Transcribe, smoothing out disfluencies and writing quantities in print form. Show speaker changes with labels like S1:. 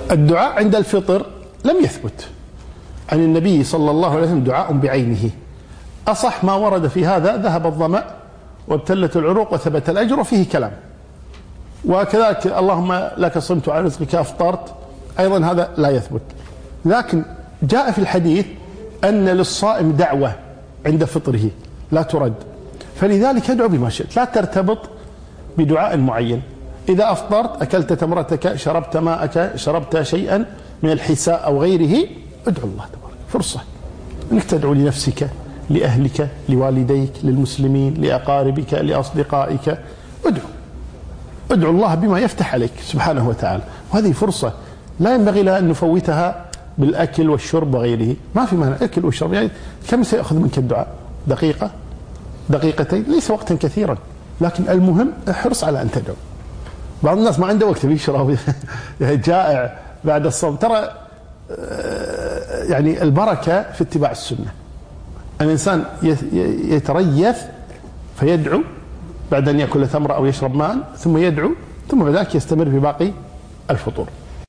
S1: الدعاء عند الفطر لم يثبت عن النبي صلى الله عليه وسلم دعاء بعينه. أصح ما ورد في هذا ذهب الظمأ وابتلت العروق وثبت الأجر، وفيه كلام. وكذلك اللهم لك صمت وعلى رزقك أفطرت، أيضا هذا لا يثبت. لكن جاء في الحديث أن للصائم دعوة عند فطره لا ترد، فلذلك ادعو بما شئت، لا ترتبط بدعاء معين. إذا أفطرت أكلت تمرتك، شربت ماءك، شربت شيئا من الحساء أو غيره، ادعو الله تبارك. فرصة أنك تدعو لنفسك، لأهلك، لوالديك، للمسلمين، لأقاربك، لأصدقائك. ادعو الله بما يفتح عليك سبحانه وتعالى، وهذه فرصة لا ينبغي لها أن نفوتها بالأكل والشرب وغيره. ما في مانع أكل والشرب، يعني كم سيأخذ منك الدعاء؟ دقيقة، دقيقتين، ليس وقتا كثيرا، لكن المهم احرص على أن تدعو. بعض الناس ما عنده وقت يشرب جائع بعد الصوم. ترى يعني البركة في اتباع السنة. الإنسان يتريث فيدعو بعد أن يأكل ثمرة أو يشرب ماء، ثم يدعو، ثم بعد ذلك يستمر في باقي الفطور.